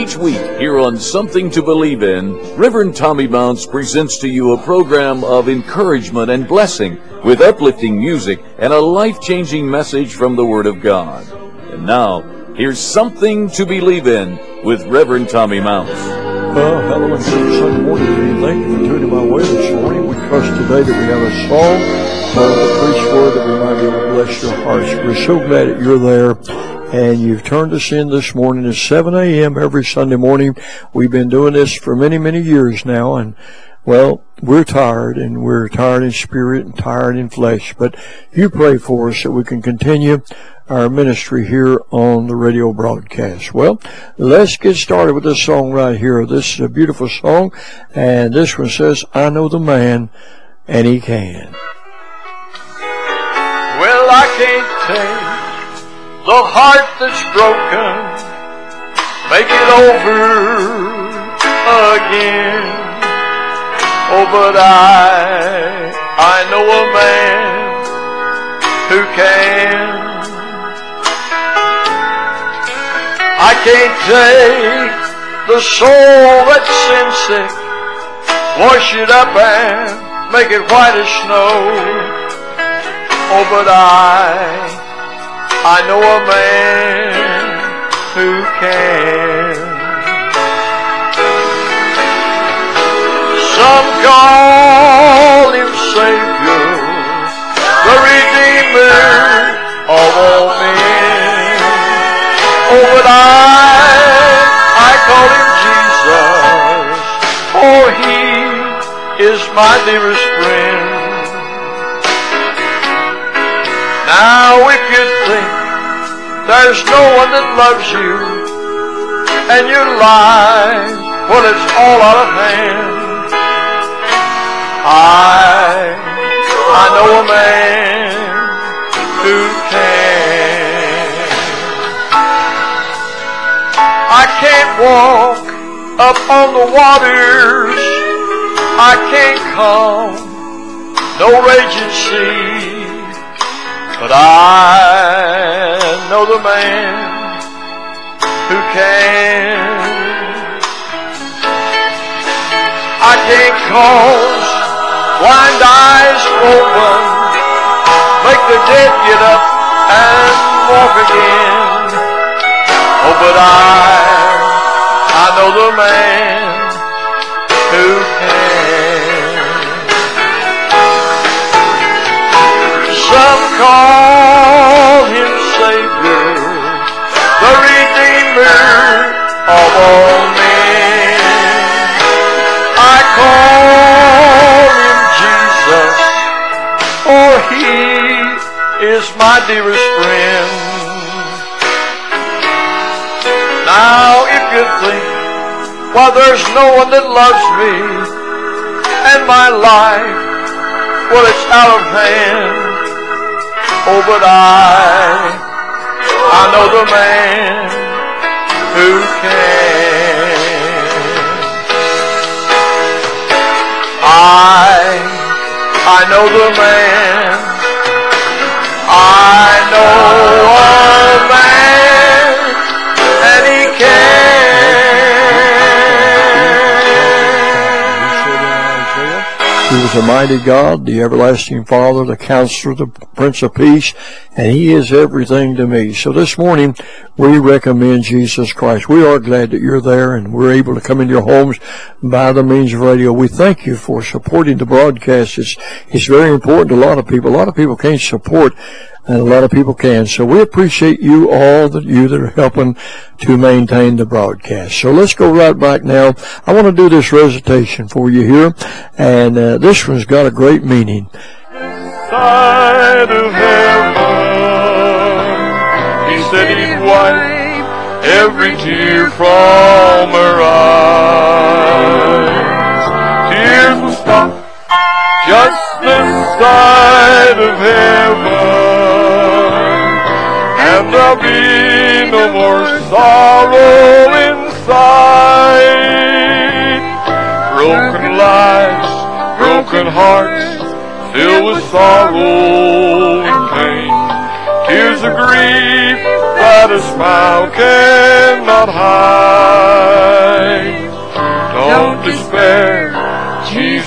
Each week here on Something to Believe In, Reverend Tommy Mounts presents to you a program of encouragement and blessing with uplifting music and a life-changing message from the Word of God. And now, here's Something to Believe In with Reverend Tommy Mounts. Well, hello and good Sunday morning to you. Thank you for tuning my way this morning. We trust today that we have a song the preached word that we might be able to bless your hearts. We're so glad that you're there. And you've turned us in this morning at 7 a.m. every Sunday morning. We've been doing this for many, many years now. And, well, we're tired, and we're tired in spirit and tired in flesh. But you pray for us that we can continue our ministry here on the radio broadcast. Well, let's get started with this song right here. This is a beautiful song. And this one says, I know the man, and he can. Well, I can't take the heart that's broken, make it over again. Oh, but I know a man who can. I can't take the soul that's sin sick, wash it up and make it white as snow. Oh, but I know a man who can. Some call him Savior, the Redeemer of all men. Oh, but I call him Jesus, for he is my dearest friend. Now if you think there's no one that loves you, and your life, well, it's all out of hand, I know a man who can. I can't walk up on the waters, I can't calm no raging sea, but I know the man who can. I can't cause blind eyes open, make the dead get up and walk again. Oh, but I know the man who can. Some call him Savior, the Redeemer of all men. I call him Jesus, for he is my dearest friend. Now if you think, well, there's no one that loves me, and my life, well, it's out of hand. Oh, but I know the man who can. I know the man. I know a man, and he can. He is a mighty God, the everlasting Father, the Counselor, the Prince of Peace, and he is everything to me. So this morning, we recommend Jesus Christ. We are glad that you're there, and we're able to come into your homes by the means of radio. We thank you for supporting the broadcast. It's very important to a lot of people. A lot of people can't support, and a lot of people can. So we appreciate you all, that are helping to maintain the broadcast. So let's go right back now. I want to do this recitation for you here, and this one's got a great meaning. Side of heaven, he said he'd wipe every tear from her eyes. Tears will stop just this side of heaven, and there'll be no more sorrow inside. Broken lives, broken hearts, filled with sorrow and pain, tears of grief that a smile cannot hide.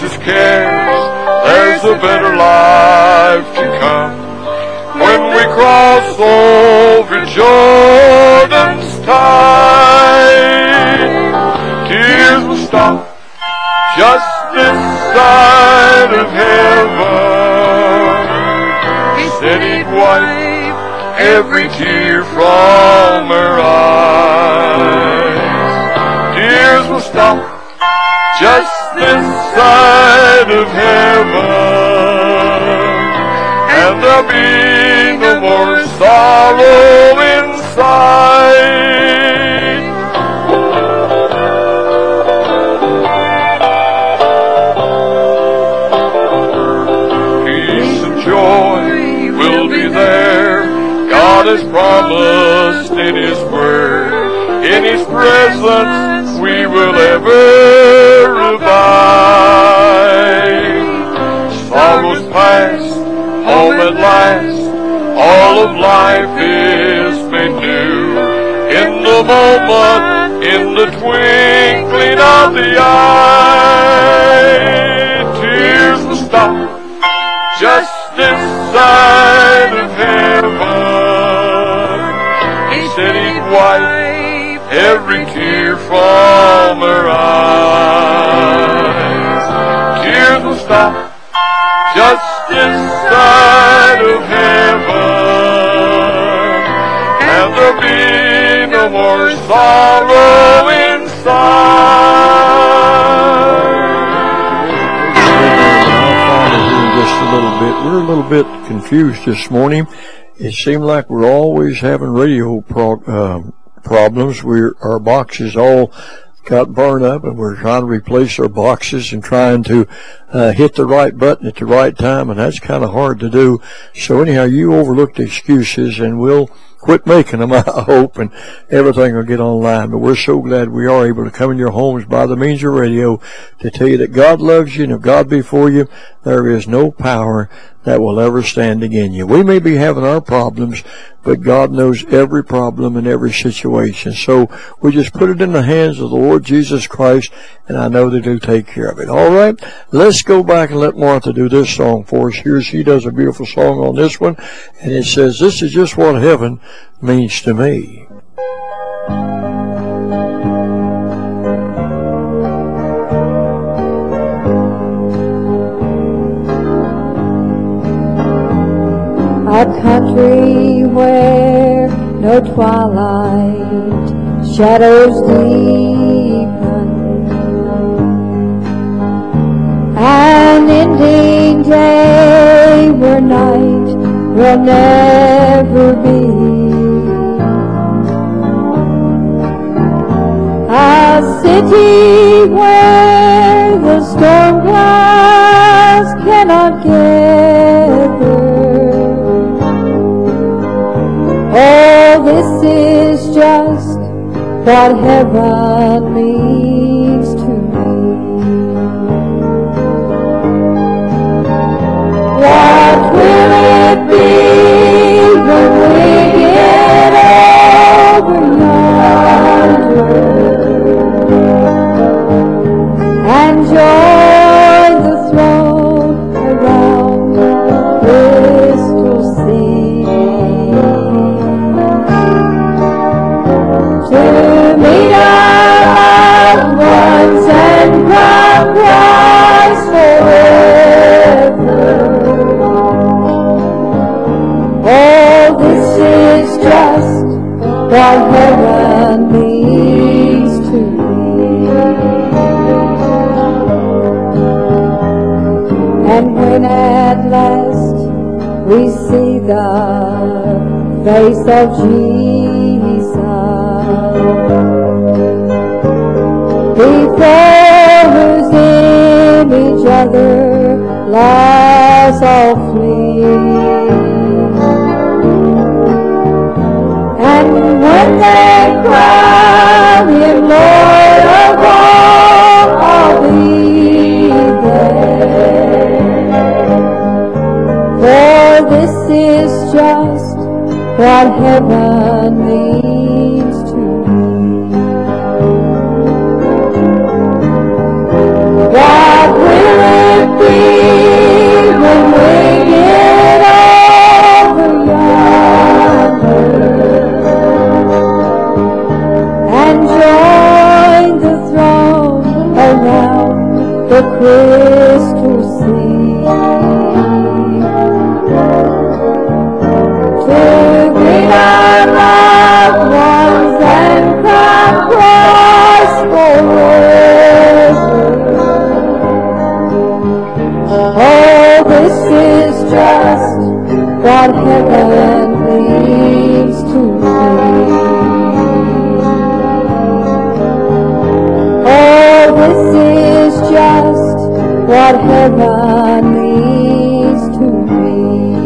his cares. There's a better life to come when we cross over Jordan's tide. Tears will stop just this side of heaven. He said he'd wipe every tear from her eyes. Tears will stop just this side of heaven, and there'll be no more sorrow inside. Peace and joy will be there. God has promised in His Word. In His presence we will ever revive. Sorrows past, home at last, all of life is made new. In the moment, in the twinkling of the eye, tears will stop just this side of heaven. He said he'd wipe every tear from her eyes. Tears will stop just this side of heaven, and there'll be no more sorrow inside. Just a little bit. We're a little bit confused this morning. It seemed like we're always having radio problems. Our boxes all got burned up, and we're trying to replace our boxes and trying to hit the right button at the right time, and that's kind of hard to do. So anyhow, you overlooked excuses, and we'll quit making them, I hope, and everything will get online. But we're so glad we are able to come in your homes by the means of radio to tell you that God loves you, and if God be for you, there is no power that will ever stand against you. We may be having our problems, but God knows every problem and every situation. So we just put it in the hands of the Lord Jesus Christ, and I know that He'll take care of it. All right, let's go back and let Martha do this song for us. Here she does a beautiful song on this one, and it says, "This is just what heaven means to me." A country where no twilight shadows deepen, an ending day where night will never be, a city where the storm clouds cannot gather. Oh, this is just what heaven means to me. What will it be when we get over yonder and join the throne around the crystal sea? To meet our loved ones and crown Christ forever. Oh, this is just what heaven means to me. And when at last we see the face of Jesus, before whose image other laws all flee, and when they crown Him Lord of all, I'll be there. For this is just what heaven means to me. What will even winged over yonder, and join the throne around the crystal sea, to greet our loved ones and come prosperous. Oh, this is just what heaven means to me. Oh, this is just what heaven means to me.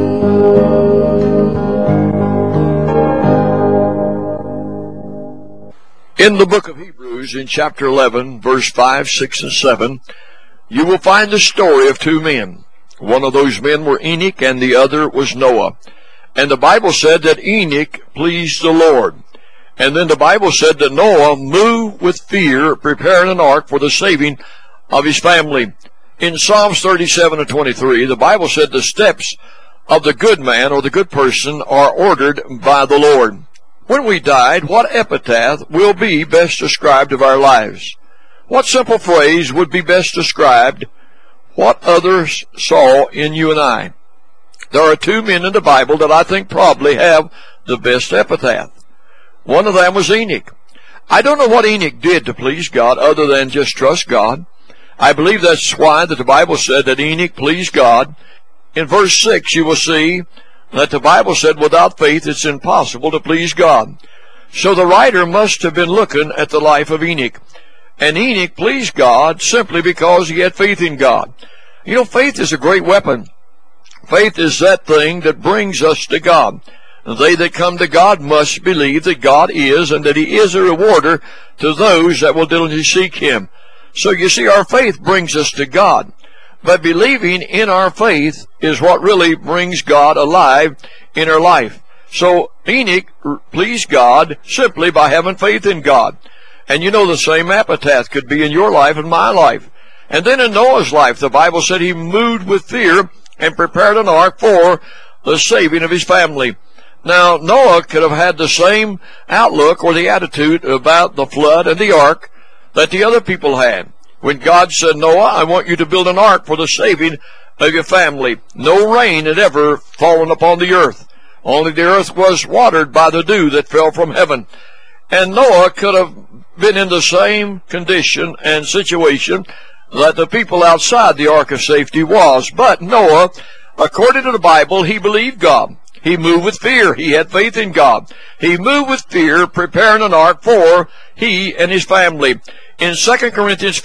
In the book of Hebrews, in chapter 11, verse 5, 6, and 7, you will find the story of two men. One of those men were Enoch, and the other was Noah. And the Bible said that Enoch pleased the Lord. And then the Bible said that Noah moved with fear, preparing an ark for the saving of his family. In Psalms 37 and 23, the Bible said the steps of the good man or the good person are ordered by the Lord. When we died, what epitaph will be best described of our lives? What simple phrase would be best described what others saw in you and I? There are two men in the Bible that I think probably have the best epitaph. One of them was Enoch. I don't know what Enoch did to please God other than just trust God. I believe that's why that the Bible said that Enoch pleased God. In verse 6 you will see that the Bible said without faith it's impossible to please God. So the writer must have been looking at the life of Enoch. And Enoch pleased God simply because he had faith in God. You know, faith is a great weapon. Faith is that thing that brings us to God. And they that come to God must believe that God is, and that He is a rewarder to those that will diligently seek Him. So you see, our faith brings us to God. But believing in our faith is what really brings God alive in our life. So Enoch pleased God simply by having faith in God. And you know, the same epitaph could be in your life and my life. And then in Noah's life, the Bible said he moved with fear and prepared an ark for the saving of his family. Now, Noah could have had the same outlook or the attitude about the flood and the ark that the other people had. When God said, Noah, I want you to build an ark for the saving of your family. No rain had ever fallen upon the earth. Only the earth was watered by the dew that fell from heaven. And Noah could have been in the same condition and situation that the people outside the ark of safety was. But Noah, according to the Bible, he believed God. He moved with fear. He had faith in God. He moved with fear, preparing an ark for he and his family. In 2 Corinthians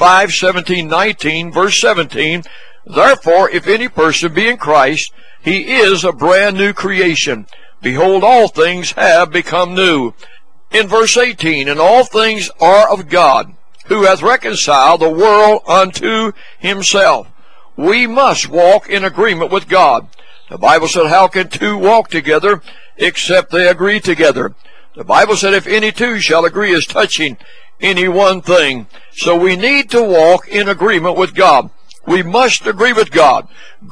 5:17-19, verse 17, therefore, if any person be in Christ, he is a brand new creation. Behold, all things have become new. In verse 18, and all things are of God, who hath reconciled the world unto himself. We must walk in agreement with God. The Bible said, how can two walk together except they agree together? The Bible said, if any two shall agree as touching any one thing. So we need to walk in agreement with God. We must agree with God.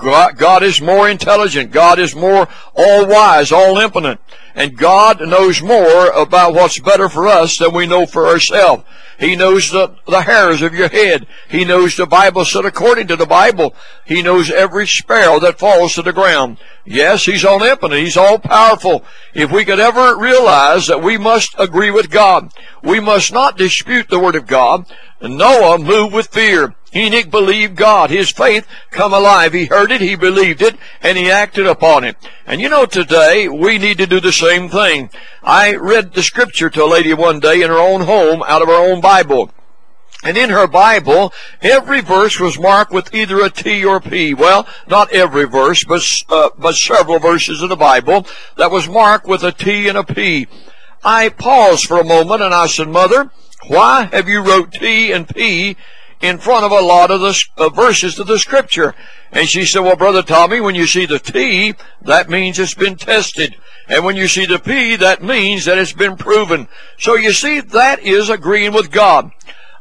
God is more intelligent. God is more all-wise, all-impotent. And God knows more about what's better for us than we know for ourselves. He knows the hairs of your head. He knows, the Bible said, according to the Bible, He knows every sparrow that falls to the ground. Yes, He's omnipotent. He's all-powerful. If we could ever realize that we must agree with God, we must not dispute the Word of God. Noah moved with fear. Enoch believed God. His faith come alive. He heard it, he believed it, and he acted upon it. And you know, today we need to do the same thing. I read the scripture to a lady one day in her own home out of her own Bible. And in her Bible, every verse was marked with either a T or a P. Well, not every verse, but several verses in the Bible that was marked with a T and a P. I paused for a moment and I said, Mother, why have you wrote T and P in front of a lot of the verses of the scripture? And she said, well, Brother Tommy, when you see the T, that means it's been tested. And when you see the P, that means that it's been proven. So you see, that is agreeing with God.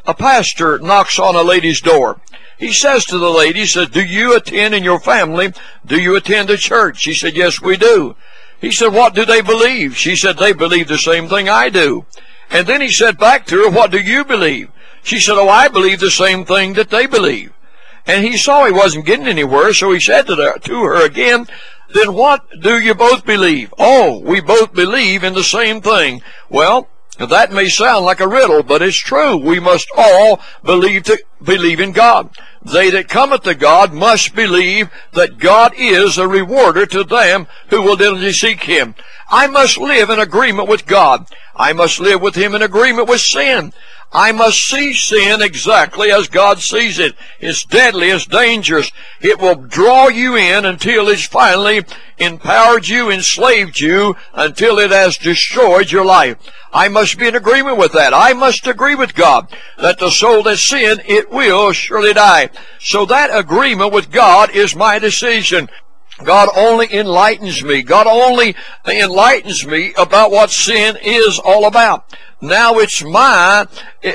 a pastor knocks on a lady's door. He says to the lady, he says, do you attend in your family? Do you attend a church? She said, yes, we do. He said, what do they believe? She said, they believe the same thing I do. And then he said back to her, what do you believe? She said, oh, I believe the same thing that they believe. And he saw he wasn't getting anywhere, so he said to her again, then what do you both believe? Oh, we both believe in the same thing. Well, that may sound like a riddle, but it's true. We must all believe in God. They that cometh to God must believe that God is a rewarder to them who will diligently seek Him. I must live in agreement with God. I must live with Him in agreement with sin. I must see sin exactly as God sees it. It's deadly, it's dangerous. It will draw you in until it's finally empowered you, enslaved you, until it has destroyed your life. I must be in agreement with that. I must agree with God that the soul that sin, it will surely die. So that agreement with God is my decision. God only enlightens me. God only enlightens me about what sin is all about. Now it's what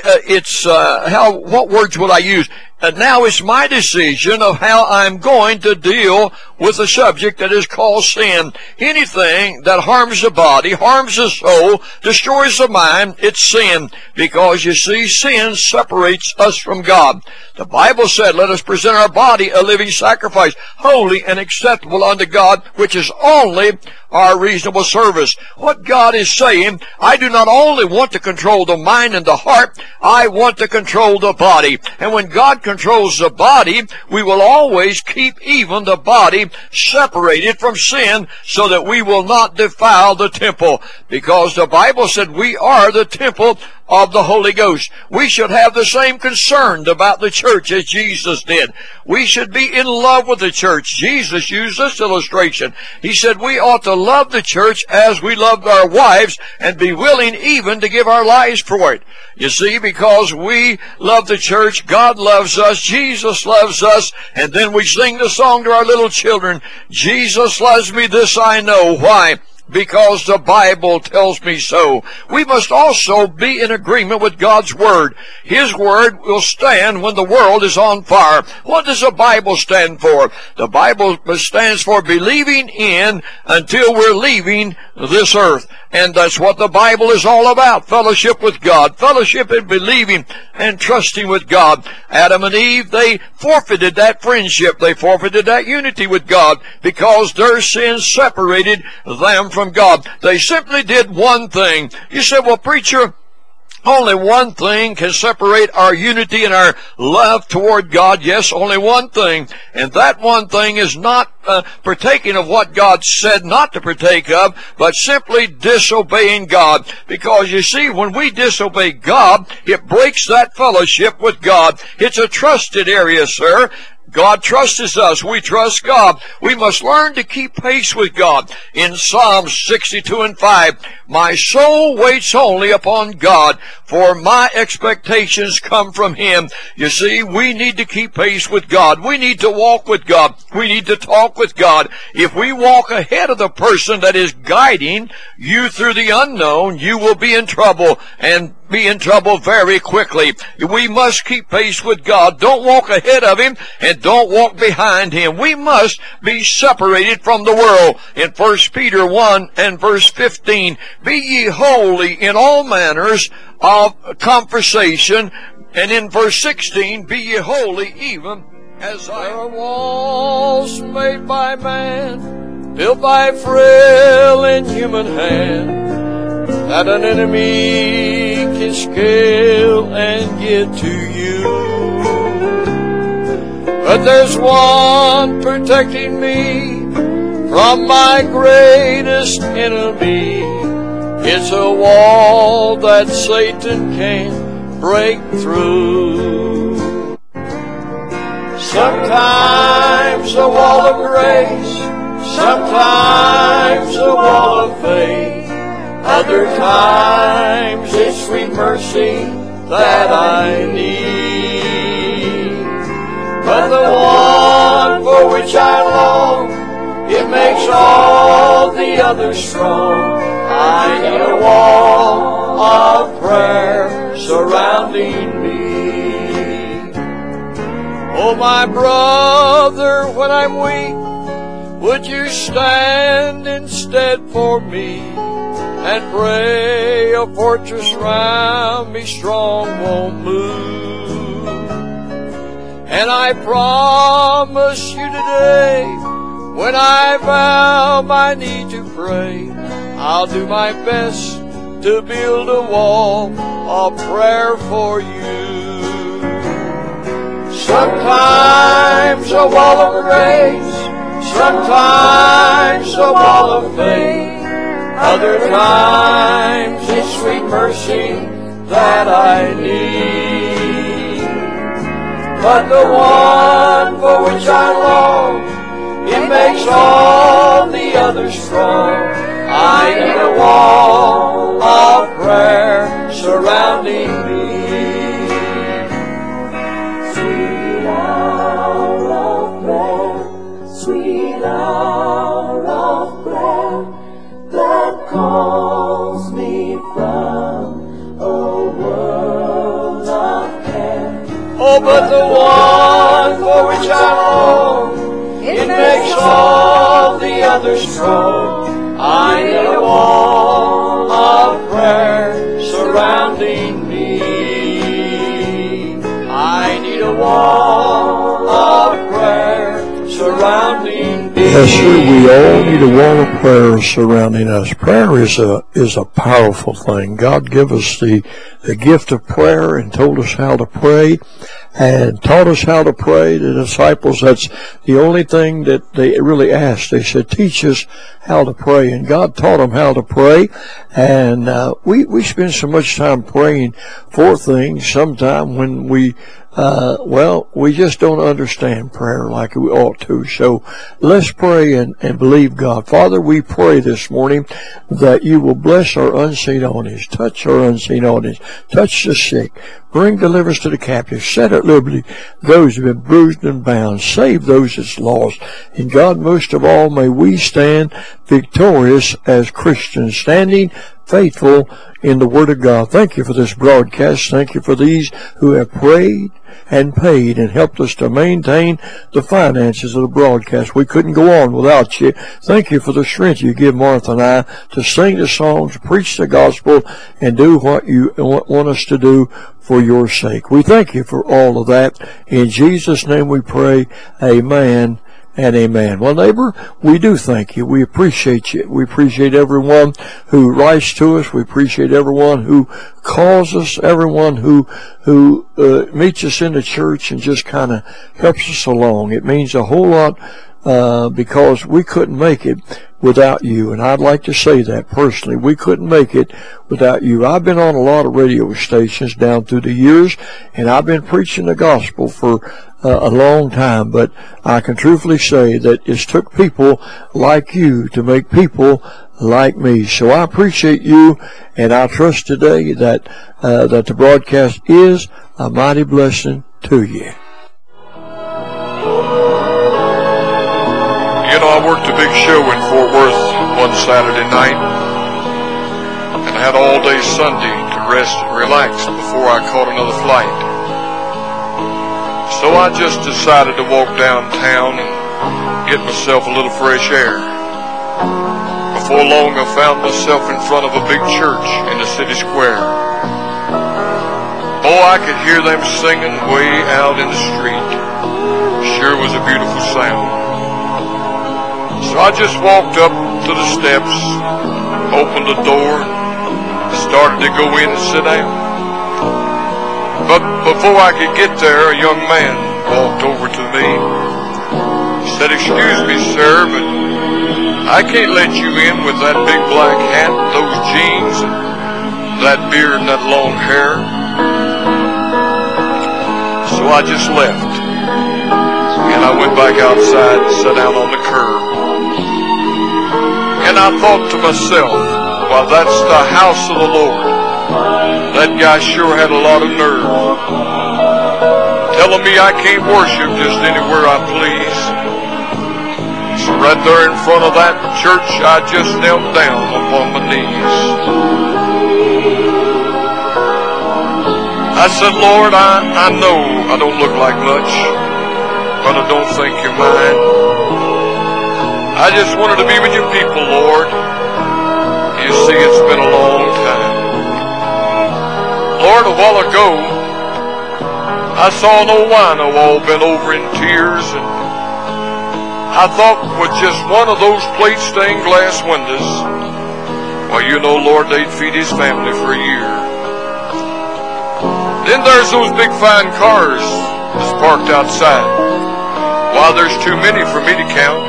words will I use? Now it's my decision of how I'm going to deal with the subject that is called sin. Anything that harms the body, harms the soul, destroys the mind, it's sin. Because you see, sin separates us from God. The Bible said, let us present our body a living sacrifice, holy and acceptable unto God, which is only our reasonable service. What God is saying, I do not only want to control the mind and the heart, I want to control the body. And when God controls the body, we will always keep even the body separated from sin so that we will not defile the temple. Because the Bible said we are the temple of the Holy Ghost. We should have the same concern about the church as Jesus did. We should be in love with the church. Jesus used this illustration. He said we ought to love the church as we love our wives and be willing even to give our lives for it. You see, because we love the church, God loves us, Jesus loves us, and then we sing the song to our little children, Jesus loves me, this I know. Why? Because the Bible tells me so. We must also be in agreement with God's Word. His Word will stand when the world is on fire. What does the Bible stand for? The Bible stands for believing in until we're leaving this earth. And that's what the Bible is all about. Fellowship with God. Fellowship in believing and trusting with God. Adam and Eve, they forfeited that friendship. They forfeited that unity with God because their sins separated them from God. They simply did one thing. You said, well, preacher, only one thing can separate our unity and our love toward God. Yes, only one thing. And that one thing is not partaking of what God said not to partake of, but simply disobeying God. Because you see, when we disobey God, it breaks that fellowship with God. It's a trusted area, sir. God trusts us. We trust God. We must learn to keep pace with God. In Psalms 62 and 5, my soul waits only upon God, for my expectations come from Him. You see, we need to keep pace with God. We need to walk with God. We need to talk with God. If we walk ahead of the person that is guiding you through the unknown, you will be in trouble, and be in trouble very quickly. We must keep pace with God. Don't walk ahead of Him and don't walk behind Him. We must be separated from the world. In 1 Peter 1 and verse 15, be ye holy in all manners of conversation. And in verse 16, be ye holy even as I. There are walls made by man, built by frail and human hand, that an enemy can scale and get to you. But there's one protecting me from my greatest enemy. It's a wall that Satan can't break through. Sometimes a wall of grace, sometimes a wall of faith, other times it's sweet mercy that I need. But the one for which I long, it makes all the others strong. I need a wall of prayer surrounding me. Oh, my brother, when I'm weak, would you stand instead for me and pray a fortress round me strong won't move? And I promise you today, when I bow my knee to pray, I'll do my best to build a wall of prayer for you. Sometimes a wall of grace, sometimes a wall of faith, other times it's sweet mercy that I need. But the one for which I long, it makes all the others strong. I need a wall of prayer surrounding me. Sweet hour of prayer, sweet hour of prayer, that calls me from a world of care. Oh, but the one for which I long, it makes all the others strong. I need a wall of prayer surrounding me. I need a wall of prayer surrounding me. Yes, sir, we all need a wall of prayer surrounding us. Prayer is a powerful thing. God gave us the gift of prayer and told us how to pray and taught us how to pray. The disciples, that's the only thing that they really asked. They said, teach us how to pray. And God taught them how to pray. And we spend so much time praying for things sometime when we just don't understand prayer like we ought to. So let's pray and believe God. Father, we pray this morning that you will bless our unseen audience, touch our unseen audience, touch the sick, bring deliverance to the captive, set at liberty those who have been bruised and bound, save those that's lost. And God, most of all, may we stand victorious as Christians, standing faithful in the Word of God. Thank you for this broadcast. Thank you for these who have prayed and paid and helped us to maintain the finances of the broadcast. We couldn't go on without you. Thank you for the strength you give Martha and I to sing the songs, preach the gospel, and do what you want us to do for your sake. We thank you for all of that. In Jesus' name we pray. Amen and amen. Well, neighbor, we do thank you. We appreciate you. We appreciate everyone who writes to us. We appreciate everyone who calls us, everyone who meets us in the church and just kind of helps us along. It means a whole lot because we couldn't make it without you. And I'd like to say that personally. We couldn't make it without you. I've been on a lot of radio stations down through the years, and I've been preaching the gospel for a long time, but I can truthfully say that it's took people like you to make people like me. So I appreciate you, and I trust today that the broadcast is a mighty blessing to you. You know, I worked a big show in Fort Worth one Saturday night and had all day Sunday to rest and relax before I caught another flight. So I just decided to walk downtown and get myself a little fresh air. Before long, I found myself in front of a big church in the city square. Oh, I could hear them singing way out in the street. Sure was a beautiful sound. So I just walked up to the steps, opened the door, and started to go in and sit down. But before I could get there, a young man walked over to me. He said, "Excuse me, sir, but I can't let you in with that big black hat, those jeans, and that beard and that long hair." So I just left, and I went back outside and sat down on the curb. And I thought to myself, well, that's the house of the Lord. That guy sure had a lot of nerve, telling me I can't worship just anywhere I please. So right there in front of that church, I just knelt down upon my knees. I said, "Lord, I know I don't look like much, but I don't think you're mine. I just wanted to be with your people, Lord. You see, it's been a long time. Lord, a while ago, I saw an old wino all bent over in tears, and I thought with just one of those plate-stained glass windows, well, you know, Lord, they'd feed his family for a year. Then there's those big fine cars that's parked outside. Why, there's too many for me to count.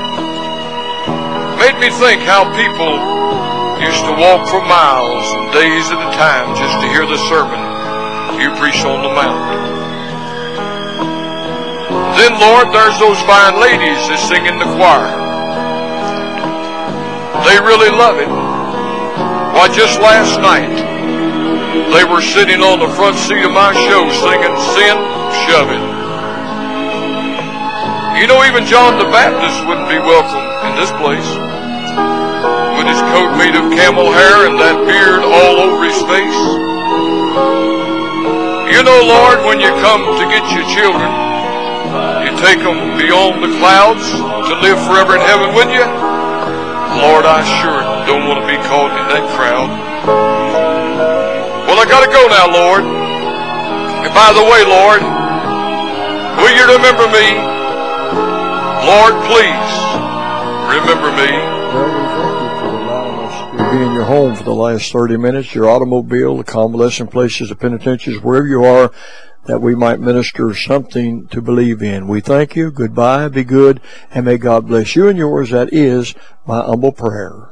Made me think how people used to walk for miles and days at a time just to hear the sermon you preach on the mount. Then, Lord, there's those fine ladies that sing in the choir. They really love it. Why, just last night, they were sitting on the front seat of my show singing Sin, Shove It. You know, even John the Baptist wouldn't be welcome in this place. With his coat made of camel hair and that beard all over his face. You know, Lord, when you come to get your children, you take them beyond the clouds to live forever in heaven with you. Lord, I sure don't want to be caught in that crowd. Well, I gotta go now, Lord. And by the way, Lord, will you remember me? Lord, please remember me. Be in your home for the last 30 minutes, your automobile, the convalescent places, the penitentiaries, wherever you are, that we might minister something to believe in. We thank you. Goodbye. Be good. And may God bless you and yours. That is my humble prayer.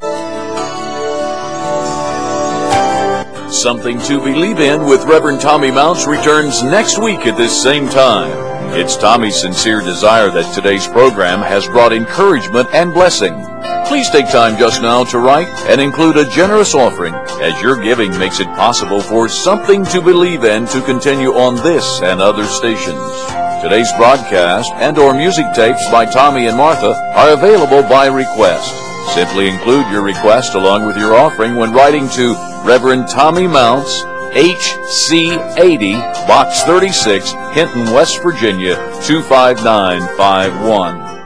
Something to Believe In with Reverend Tommy Mounts returns next week at this same time. It's Tommy's sincere desire that today's program has brought encouragement and blessing. Please take time just now to write and include a generous offering, as your giving makes it possible for Something to Believe In to continue on this and other stations. Today's broadcast and/or music tapes by Tommy and Martha are available by request. Simply include your request along with your offering when writing to Reverend Tommy Mounts, HC 80, Box 36, Hinton, West Virginia, 25951.